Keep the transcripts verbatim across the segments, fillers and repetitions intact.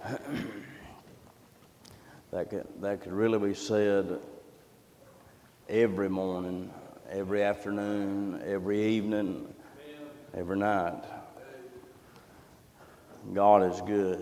that could, that could really be said every morning, every afternoon, every evening, every night. God is good.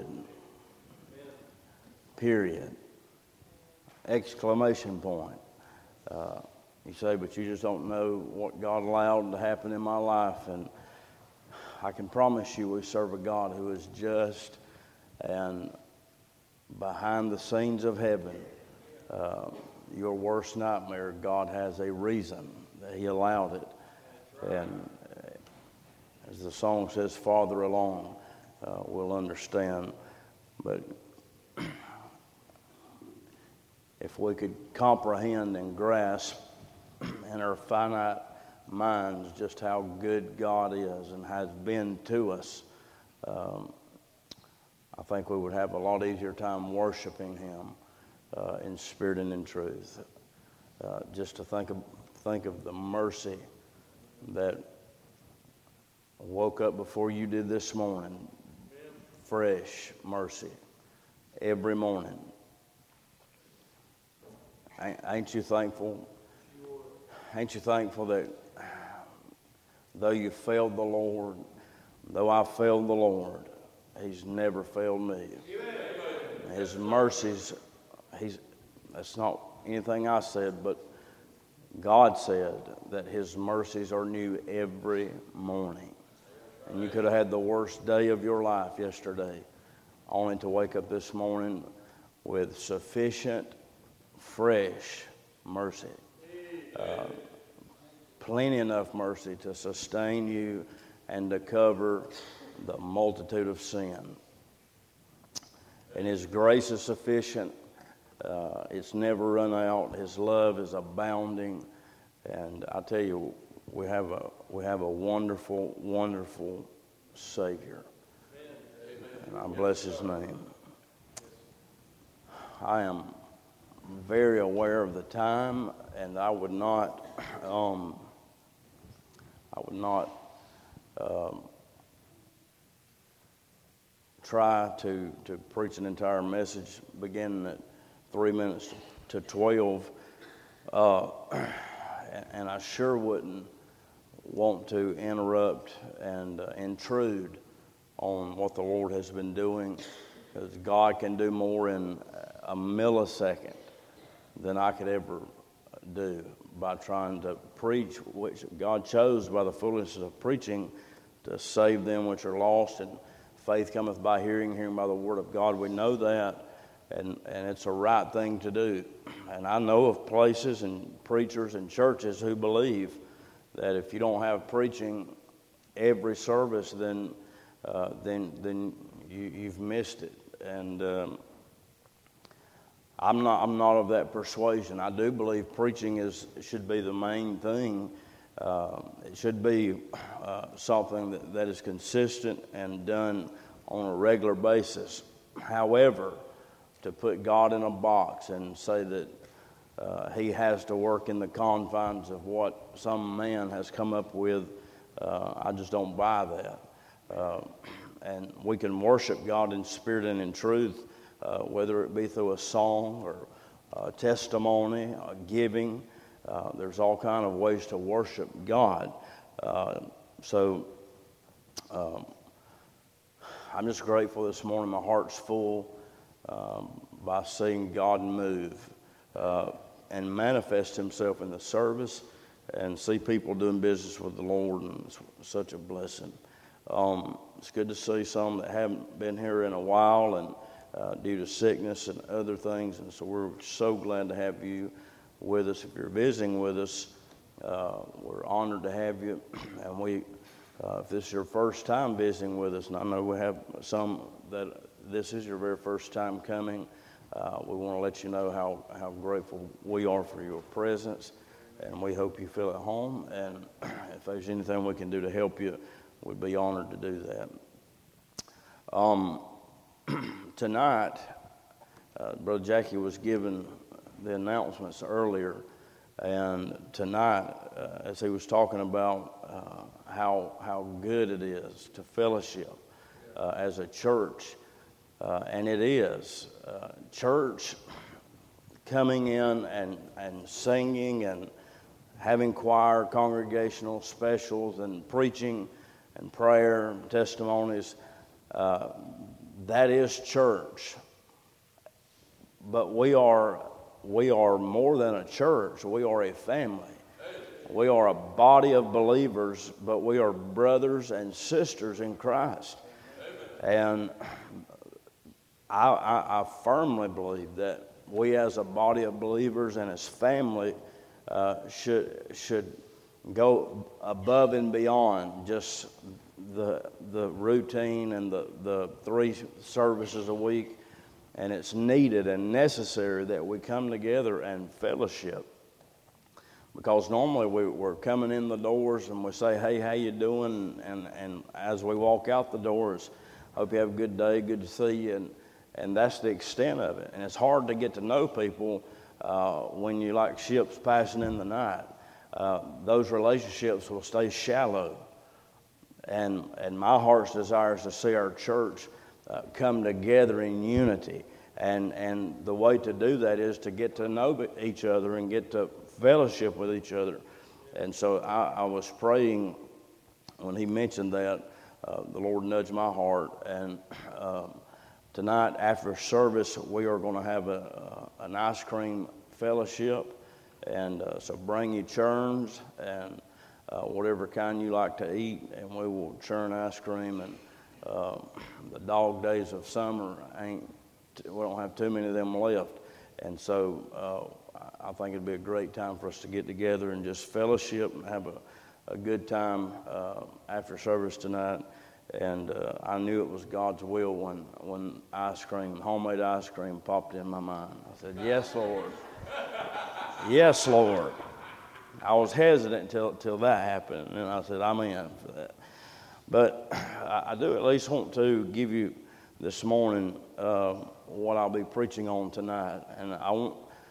Period. Exclamation point. Uh, you say, but you just don't know what God allowed to happen in my life. And I can promise you we serve a God who is just, and behind the scenes of heaven, uh, your worst nightmare, God has a reason that He allowed it. And as the song says, farther along, uh, we'll understand. But if we could comprehend and grasp in our finite minds just how good God is and has been to us, um, I think we would have a lot easier time worshiping Him uh, in spirit and in truth. Uh, just to think of think of the mercy that woke up before you did this morning. Fresh mercy every morning. Ain't you thankful? Ain't you thankful that though you failed the Lord, though I failed the Lord, He's never failed me. His mercies, He's, that's not anything I said, but God said that His mercies are new every morning. And you could have had the worst day of your life yesterday, only to wake up this morning with sufficient, fresh mercy. Uh, plenty enough mercy to sustain you and to cover the multitude of sin. And His grace is sufficient. Uh, it's never run out. His love is abounding. And I tell you, we have a we have a wonderful, wonderful Savior. And I bless His name. I am very aware of the time, and I would not um, I would not um, try to, to preach an entire message beginning at three minutes to twelve, uh, and I sure wouldn't want to interrupt and uh, intrude on what the Lord has been doing, because God can do more in a millisecond than I could ever do by trying to preach, which God chose by the foolishness of preaching to save them which are lost. And faith cometh by hearing, hearing by the word of God. We know that, and, and it's a right thing to do. And I know of places and preachers and churches who believe that if you don't have preaching every service, then uh, then then you, you've missed it. And um, I'm not I'm not of that persuasion. I do believe preaching is should be the main thing. Uh, it should be uh, something that, that is consistent and done on a regular basis. However, to put God in a box and say that uh, He has to work in the confines of what some man has come up with, uh, I just don't buy that. Uh, and we can worship God in spirit and in truth, uh, whether it be through a song or a testimony, a giving. Uh, there's all kind of ways to worship God. Uh, so um, I'm just grateful this morning. My heart's full um, by seeing God move uh, and manifest Himself in the service, and see people doing business with the Lord, and it's such a blessing. Um, it's good to see some that haven't been here in a while, and uh, due to sickness and other things, and so we're so glad to have you with us. If you're visiting with us, uh, we're honored to have you. And we, uh, if this is your first time visiting with us, and I know we have some that this is your very first time coming, uh, we want to let you know how, how grateful we are for your presence, and we hope you feel at home. And if there's anything we can do to help you, we'd be honored to do that. Um, tonight, uh, Brother Jackie was given the announcements earlier, and tonight, uh, as he was talking about uh, how how good it is to fellowship uh, as a church, Uh, and it is. Uh, church, coming in and, and singing and having choir, congregational specials and preaching and prayer and testimonies, uh, that is church. But we are we are more than a church. We are a family. We are a body of believers, but we are brothers and sisters in Christ. And I, I, I firmly believe that we as a body of believers and as family uh, should should go above and beyond just the the routine and the, the three services a week. And it's needed and necessary that we come together and fellowship. Because normally we, we're coming in the doors and we say, hey, how you doing? And, and as we walk out the doors, hope you have a good day, good to see you. And, and that's the extent of it. And it's hard to get to know people uh, when you're like ships passing in the night. Uh, those relationships will stay shallow. And, and my heart's desire is to see our church Uh, come together in unity, and and the way to do that is to get to know each other and get to fellowship with each other. And so I, I was praying when he mentioned that. Uh, the Lord nudged my heart, and uh, tonight after service we are going to have a, a an ice cream fellowship, and uh, so bring your churns and uh, whatever kind you like to eat, and we will churn ice cream. And Uh, the dog days of summer ain't, we don't have too many of them left. And so uh, I think it'd be a great time for us to get together and just fellowship and have a, a good time uh, after service tonight. And uh, I knew it was God's will when, when ice cream, homemade ice cream popped in my mind. I said, yes, Lord. Yes, Lord. I was hesitant until, until that happened. And I said, I'm in for that. But I do at least want to give you this morning uh, what I'll be preaching on tonight. And I won't,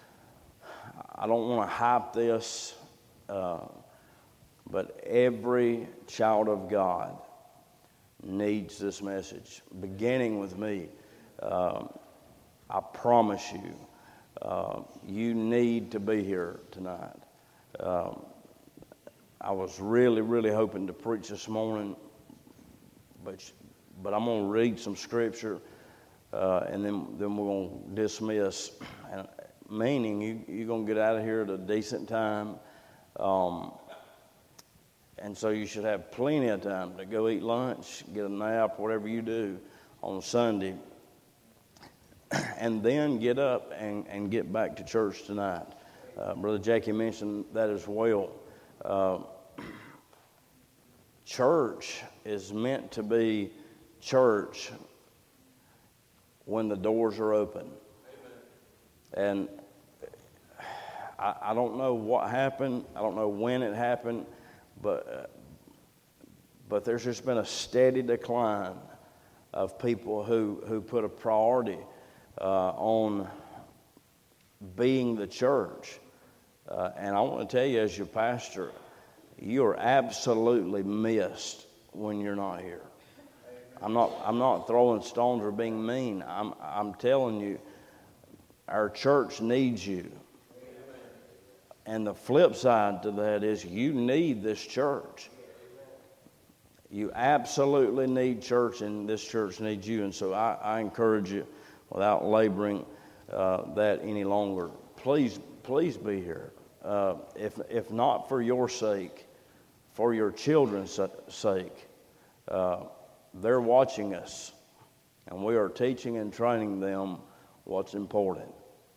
I don't want to hype this, uh, but every child of God needs this message, beginning with me. Uh, I promise you, uh, you need to be here tonight. Uh, I was really, really hoping to preach this morning, But, but I'm going to read some scripture, uh, and then, then we're going to dismiss. And, meaning you, you're going to get out of here at a decent time. Um, and so you should have plenty of time to go eat lunch, get a nap, whatever you do on Sunday. And then get up and, and get back to church tonight. Uh, Brother Jackie mentioned that as well. Uh, Church is meant to be church when the doors are open. Amen. And I, I don't know what happened. I don't know when it happened, but uh, but there's just been a steady decline of people who, who put a priority uh, on being the church. Uh, and I want to tell you, as your pastor, you are absolutely missed when you're not here. I'm not I'm not throwing stones or being mean. I'm I'm telling you, our church needs you. And the flip side to that is you need this church. You absolutely need church, and this church needs you. And so I, I encourage you, without laboring uh, that any longer, please please be here. Uh, if if not for your sake, for your children's sake, uh, they're watching us, and we are teaching and training them what's important.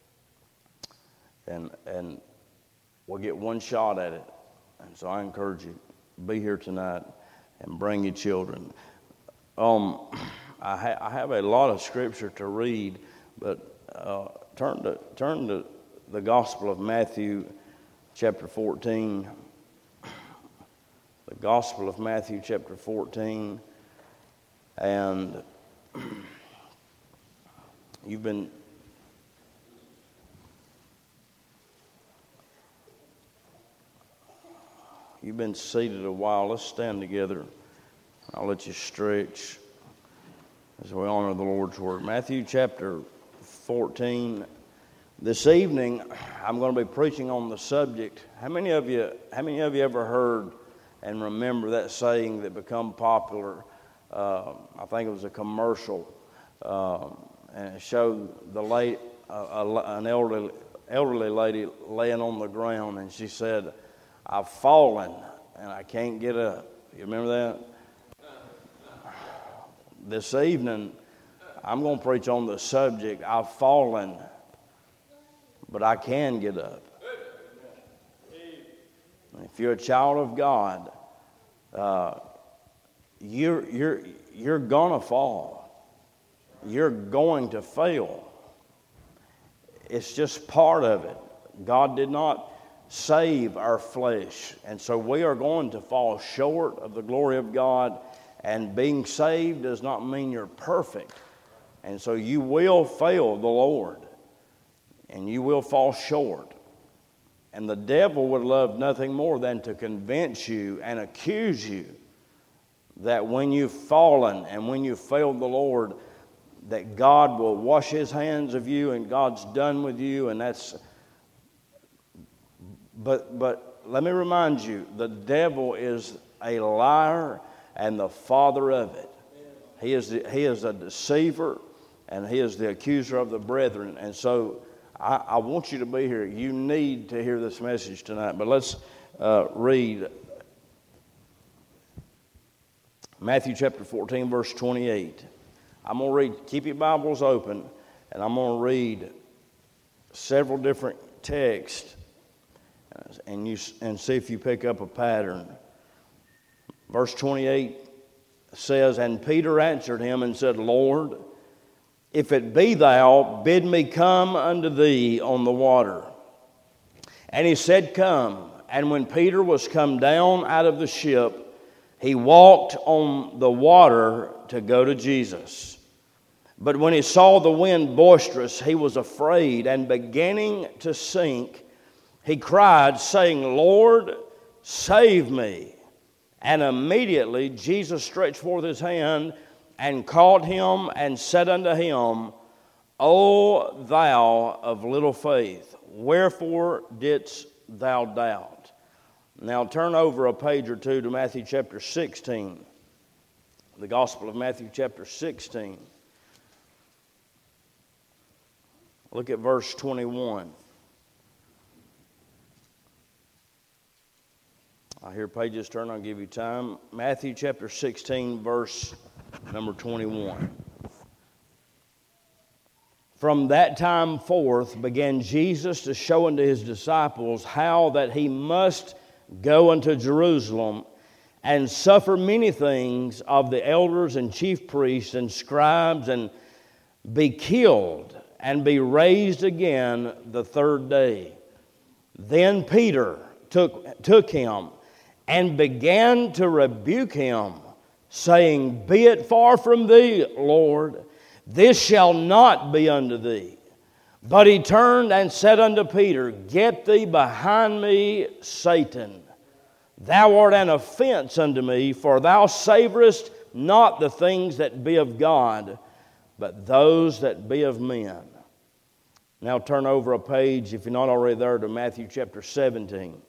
And and we'll get one shot at it. And so I encourage you, be here tonight and bring your children. Um, I, ha- I have a lot of scripture to read, but uh, turn to turn to the Gospel of Matthew, chapter fourteen. The Gospel of Matthew, chapter fourteen, and you've been you've been seated a while. Let's stand together. I'll let you stretch. as we honor the Lord's Word. Matthew chapter fourteen. This evening, I'm going to be preaching on the subject. How many of you, how many of you ever heard and remember that saying that become popular? Uh, I think it was a commercial, uh, and it showed the late, uh, an elderly, elderly lady laying on the ground, and she said, "I've fallen and I can't get up." You remember that? This evening, I'm going to preach on the subject, I've fallen, but I can get up. If you're a child of God, uh, you're, you're, you're going to fall. You're going to fail. It's just part of it. God did not save our flesh, and so we are going to fall short of the glory of God. And being saved does not mean you're perfect. And so you will fail the Lord. And you will fall short. And the devil would love nothing more than to convince you and accuse you that when you've fallen and when you've failed the Lord, that God will wash His hands of you and God's done with you. And that's... But, but let me remind you, the devil is a liar and the father of it. He is the, he is a deceiver, and he is the accuser of the brethren. And so I, I want you to be here. You need to hear this message tonight. But let's uh, read Matthew chapter fourteen, verse twenty-eight. I'm going to read, keep your Bibles open, and I'm going to read several different texts and, you, and see if you pick up a pattern. Verse twenty-eight says, "And Peter answered him and said, Lord, if it be thou, bid me come unto thee on the water. And he said, Come. And when Peter was come down out of the ship, he walked on the water to go to Jesus. But when he saw the wind boisterous, he was afraid, and beginning to sink, he cried, saying, Lord, save me. And immediately Jesus stretched forth his hand and caught him and said unto him, O thou of little faith, wherefore didst thou doubt?" Now turn over a page or two to Matthew chapter sixteen. The Gospel of Matthew chapter sixteen. Look at verse twenty-one. I hear pages turn. I'll give you time. Matthew chapter sixteen, verse number twenty-one. "From that time forth began Jesus to show unto his disciples how that he must go unto Jerusalem and suffer many things of the elders and chief priests and scribes, and be killed and be raised again the third day. Then Peter took, took him and began to rebuke him, saying, Be it far from thee, Lord, this shall not be unto thee. But he turned and said unto Peter, Get thee behind me, Satan. Thou art an offense unto me, for thou savorest not the things that be of God, but those that be of men." Now turn over a page, if you're not already there, to Matthew chapter seventeen.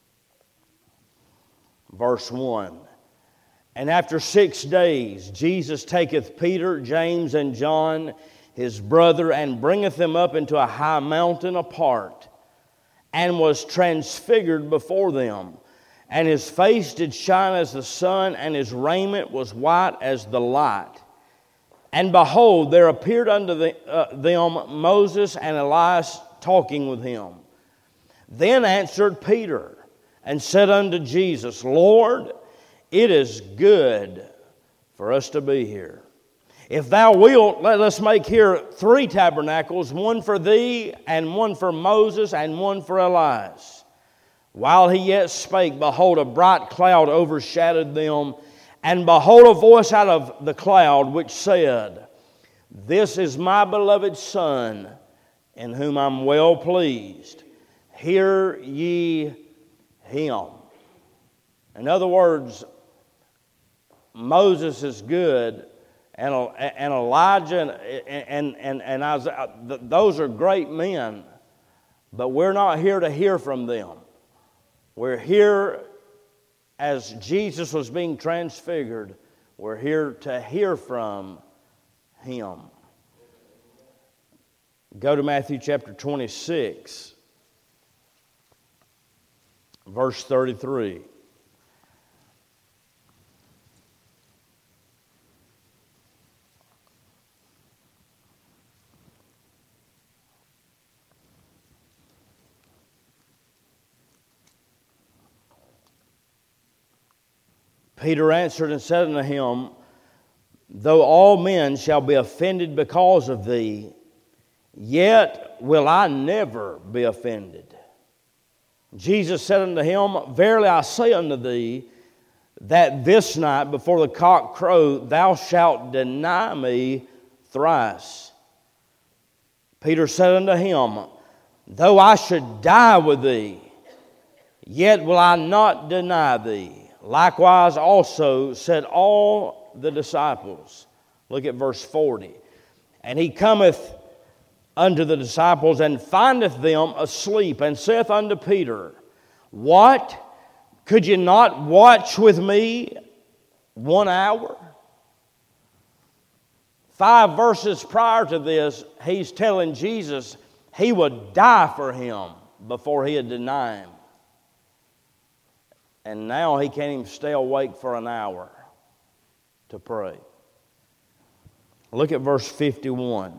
Verse one. "And after six days Jesus taketh Peter, James, and John, his brother, and bringeth them up into a high mountain apart, and was transfigured before them. And his face did shine as the sun, and his raiment was white as the light. And behold, there appeared unto the, uh, them Moses and Elias talking with him. Then answered Peter and said unto Jesus, Lord, it is good for us to be here. If thou wilt, let us make here three tabernacles, one for thee, and one for Moses, and one for Elias. While he yet spake, behold, a bright cloud overshadowed them, and behold, a voice out of the cloud which said, This is my beloved Son, in whom I'm well pleased. Hear ye him. In other words, Moses is good and, and Elijah and, and, and, and Isaiah. Those are great men, but we're not here to hear from them. We're here as Jesus was being transfigured. We're here to hear from Him. Go to Matthew chapter twenty-six, verse thirty-three. Peter answered and said unto him, Though all men shall be offended because of thee, yet will I never be offended. Jesus said unto him, Verily I say unto thee, that this night before the cock crow thou shalt deny me thrice. Peter said unto him, Though I should die with thee, yet will I not deny thee. Likewise also said all the disciples. Look at verse forty. And he cometh unto the disciples, and findeth them asleep, and saith unto Peter, What? Could you not watch with me one hour? Five verses prior to this, he's telling Jesus he would die for him before he'd deny him. And now he can't even stay awake for an hour to pray. Look at verse fifty-one.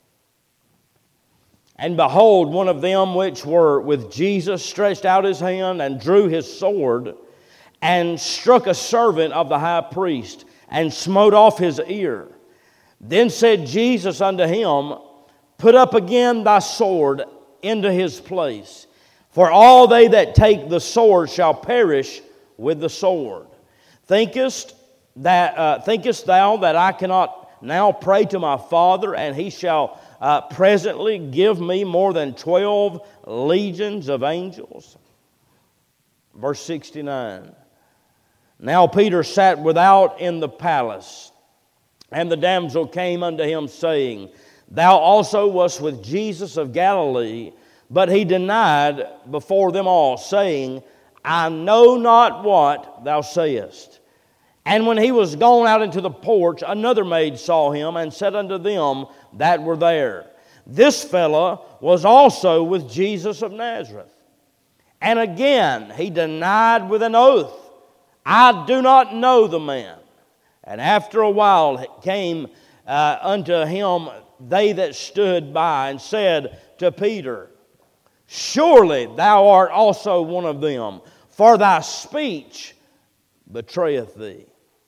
And behold, one of them which were with Jesus stretched out his hand and drew his sword and struck a servant of the high priest and smote off his ear. Then said Jesus unto him, Put up again thy sword into his place. For all they that take the sword shall perish with the sword. Thinkest that uh, thinkest thou that I cannot now pray to my Father, and he shall uh, presently give me more than twelve legions of angels? Verse sixty-nine. Now Peter sat without in the palace, and the damsel came unto him, saying, Thou also wast with Jesus of Galilee. But he denied before them all, saying, I know not what thou sayest. And when he was gone out into the porch, another maid saw him, and said unto them that were there, This fellow was also with Jesus of Nazareth. And again he denied with an oath, I do not know the man. And after a while came uh, unto him they that stood by, and said to Peter, Surely thou art also one of them, for thy speech betrayeth thee.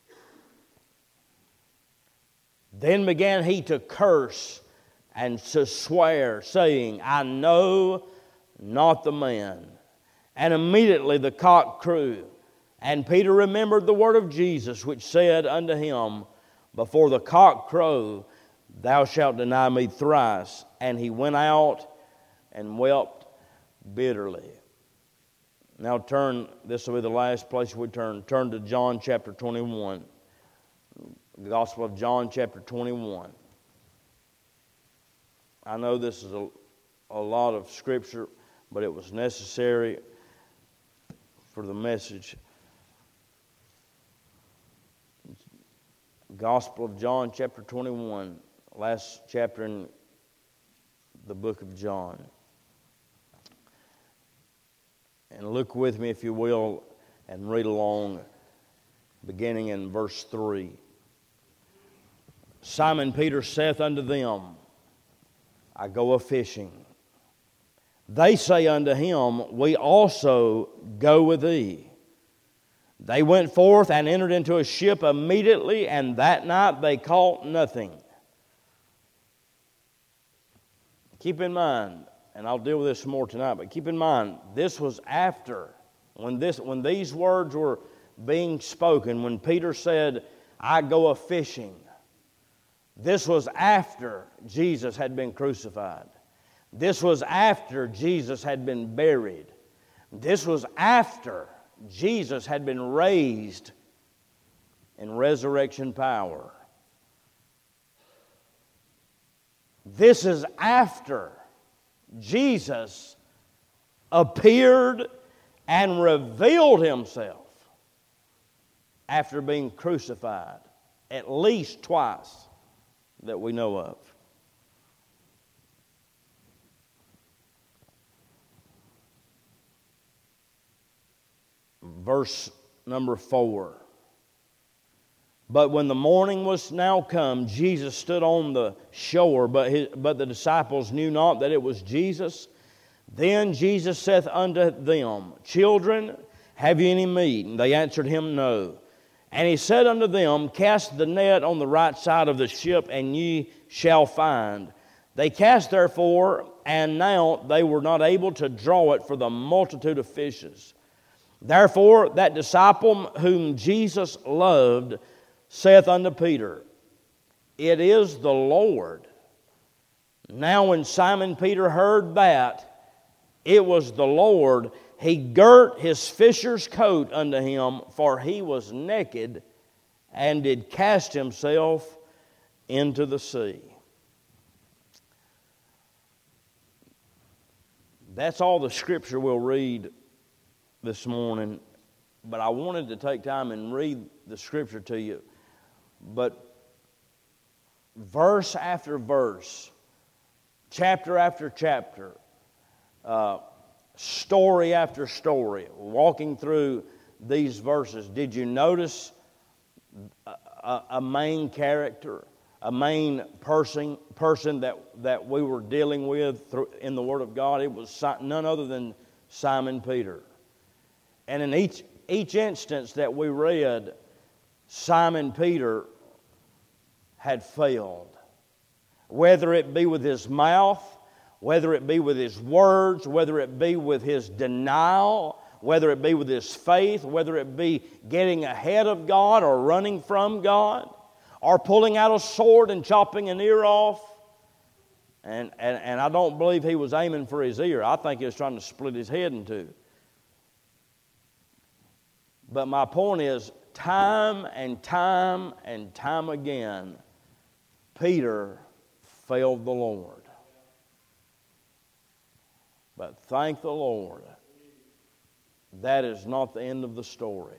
Then began he to curse and to swear, saying, I know not the man. And immediately the cock crew. And Peter remembered the word of Jesus, which said unto him, Before the cock crow, thou shalt deny me thrice. And he went out and wept bitterly. Now turn, this will be the last place we turn. Turn to John chapter twenty-one. The Gospel of John chapter twenty-one. I know this is a, a lot of scripture, but it was necessary for the message. Gospel of John chapter twenty-one. Last chapter in the book of John. And look with me, if you will, and read along, beginning in verse three. Simon Peter saith unto them, I go a-fishing. They say unto him, We also go with thee. They went forth and entered into a ship immediately, and that night they caught nothing. Keep in mind, and I'll deal with this more tonight, but keep in mind, this was after, when this, when these words were being spoken, when Peter said, I go a-fishing, this was after Jesus had been crucified. This was after Jesus had been buried. This was after Jesus had been raised in resurrection power. This is after Jesus appeared and revealed himself after being crucified at least twice that we know of. Verse number four. But when the morning was now come, Jesus stood on the shore, but, his, but the disciples knew not that it was Jesus. Then Jesus saith unto them, Children, have ye any meat? And they answered him, No. And he said unto them, Cast the net on the right side of the ship, and ye shall find. They cast therefore, and now they were not able to draw it for the multitude of fishes. Therefore that disciple whom Jesus loved saith unto Peter, It is the Lord. Now when Simon Peter heard that it was the Lord, he girt his fisher's coat unto him, for he was naked, and did cast himself into the sea. That's all the scripture we'll read this morning, but I wanted to take time and read the scripture to you. But verse after verse, chapter after chapter, uh, story after story, walking through these verses, did you notice a, a, a main character, a main person, person that, that we were dealing with through, in the Word of God? It was none other than Simon Peter. And in each, each instance that we read, Simon Peter had failed. Whether it be with his mouth, whether it be with his words, whether it be with his denial, whether it be with his faith, whether it be getting ahead of God or running from God, or pulling out a sword and chopping an ear off. And, and, and I don't believe he was aiming for his ear. I think he was trying to split his head in two. But my point is, time and time and time again, Peter failed the Lord. But thank the Lord, that is not the end of the story.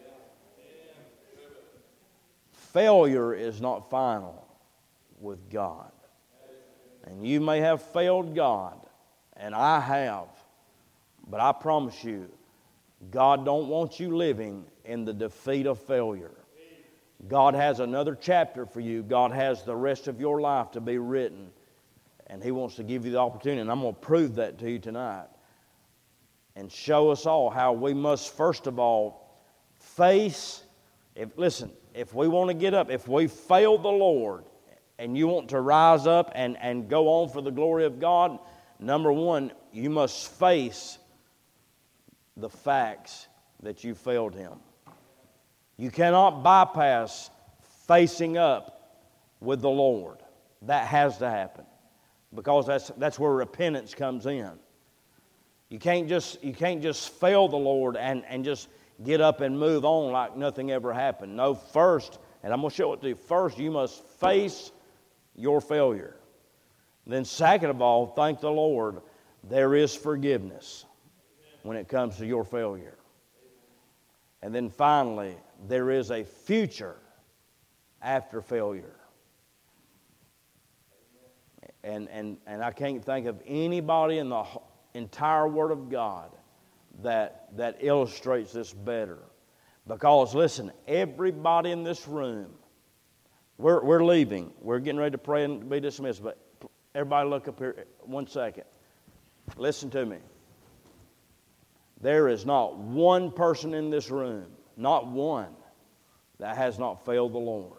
Failure is not final with God. And you may have failed God, and I have, but I promise you, God don't want you living in the defeat of failure. God has another chapter for you. God has the rest of your life to be written. And He wants to give you the opportunity. And I'm going to prove that to you tonight. And show us all how we must, first of all, face. If, listen, if we want to get up, if we fail the Lord, and you want to rise up and, and go on for the glory of God, number one, you must face the facts that you failed Him. You cannot bypass facing up with the Lord. That has to happen, because that's that's where repentance comes in. You can't just you can't just fail the Lord and, and just get up and move on like nothing ever happened. No, first, and I'm going to show it to you, first you must face your failure. Then second of all, thank the Lord, there is forgiveness when it comes to your failure. And then finally, there is a future after failure. And, and, and I can't think of anybody in the entire Word of God that, that illustrates this better. Because, listen, everybody in this room, we're, we're leaving. We're getting ready to pray and be dismissed. But everybody look up here one second. Listen to me. There is not one person in this room, not one, that has not failed the Lord.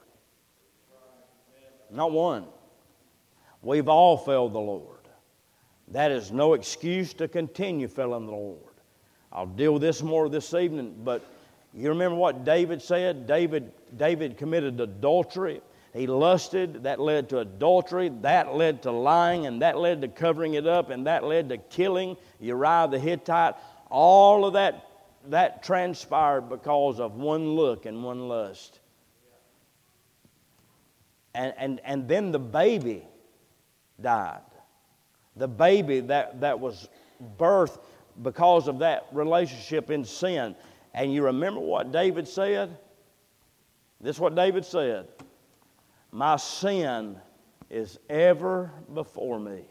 Not one. We've all failed the Lord. That is no excuse to continue failing the Lord. I'll deal with this more this evening, but you remember what David said? David, David committed adultery. He lusted. That led to adultery. That led to lying, and that led to covering it up, and that led to killing Uriah the Hittite. All of that, that transpired because of one look and one lust. And, and, and then the baby died. The baby that, that was birthed because of that relationship in sin. And you remember what David said? This is what David said. My sin is ever before me.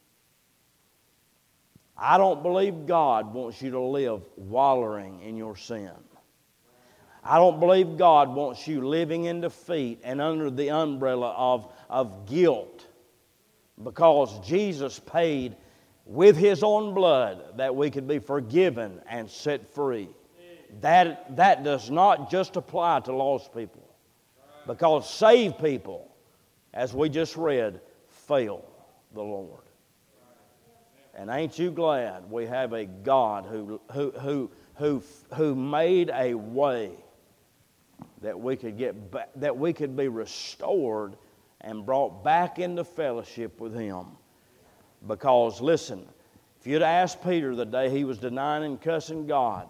I don't believe God wants you to live wallowing in your sin. I don't believe God wants you living in defeat and under the umbrella of, of guilt, because Jesus paid with His own blood that we could be forgiven and set free. That, that does not just apply to lost people, because saved people, as we just read, fail the Lord. And ain't you glad we have a God who, who, who, who, who made a way that we could get back, that we could be restored and brought back into fellowship with Him. Because, listen, if you'd asked Peter the day he was denying and cussing God,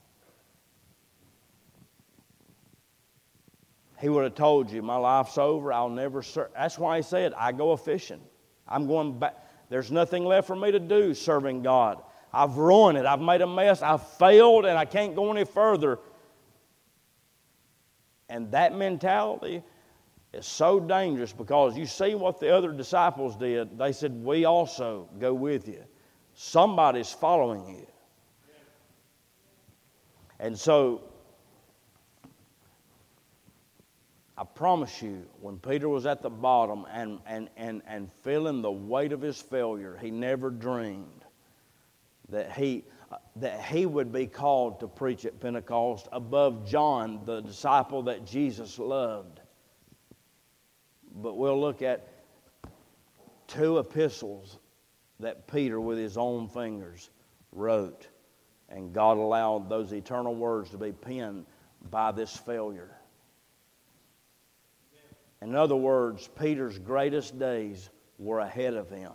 he would have told you, my life's over, I'll never serve. That's why he said, I go a-fishing. I'm going back. There's nothing left for me to do serving God. I've ruined it. I've made a mess. I've failed, and I can't go any further. And that mentality is so dangerous, because you see what the other disciples did. They said, we also go with you. Somebody's following you. And so, I promise you, when Peter was at the bottom and, and, and, and feeling the weight of his failure, he never dreamed that he, uh, that he would be called to preach at Pentecost above John, the disciple that Jesus loved. But we'll look at two epistles that Peter, with his own fingers, wrote. And God allowed those eternal words to be penned by this failure. In other words, Peter's greatest days were ahead of him.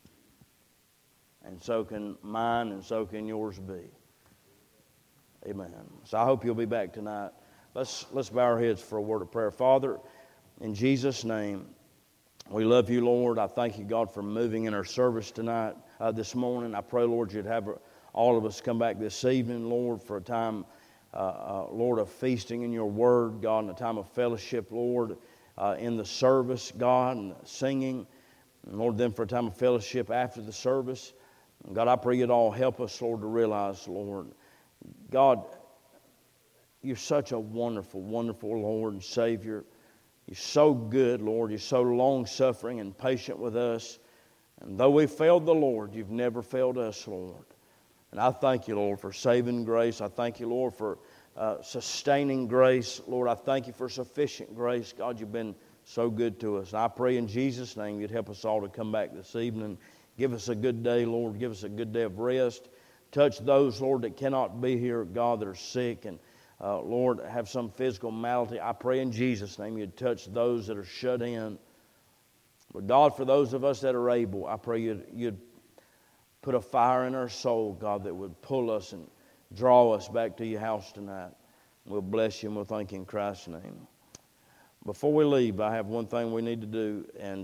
And so can mine, and so can yours be. Amen. So I hope you'll be back tonight. Let's, let's bow our heads for a word of prayer. Father, in Jesus' name, we love you, Lord. I thank you, God, for moving in our service tonight, uh, this morning. I pray, Lord, you'd have all of us come back this evening, Lord, for a time, uh, uh, Lord, of feasting in your word, God, and a time of fellowship, Lord, Uh, in the service, God, and singing. And Lord, then for a time of fellowship after the service. And God, I pray you'd all help us, Lord, to realize, Lord, God, you're such a wonderful, wonderful Lord and Savior. You're so good, Lord. You're so long-suffering and patient with us. And though we failed the Lord, you've never failed us, Lord. And I thank you, Lord, for saving grace. I thank you, Lord, for Uh, sustaining grace. Lord, I thank you for sufficient grace. God, you've been so good to us. And I pray in Jesus' name you'd help us all to come back this evening. Give us a good day, Lord. Give us a good day of rest. Touch those, Lord, that cannot be here, God, that are sick and, uh, Lord, have some physical malady. I pray in Jesus' name you'd touch those that are shut in. But God, for those of us that are able, I pray you'd, you'd put a fire in our soul, God, that would pull us and draw us back to your house tonight. We'll bless you and we'll thank you in Christ's name. Before we leave, I have one thing we need to do, and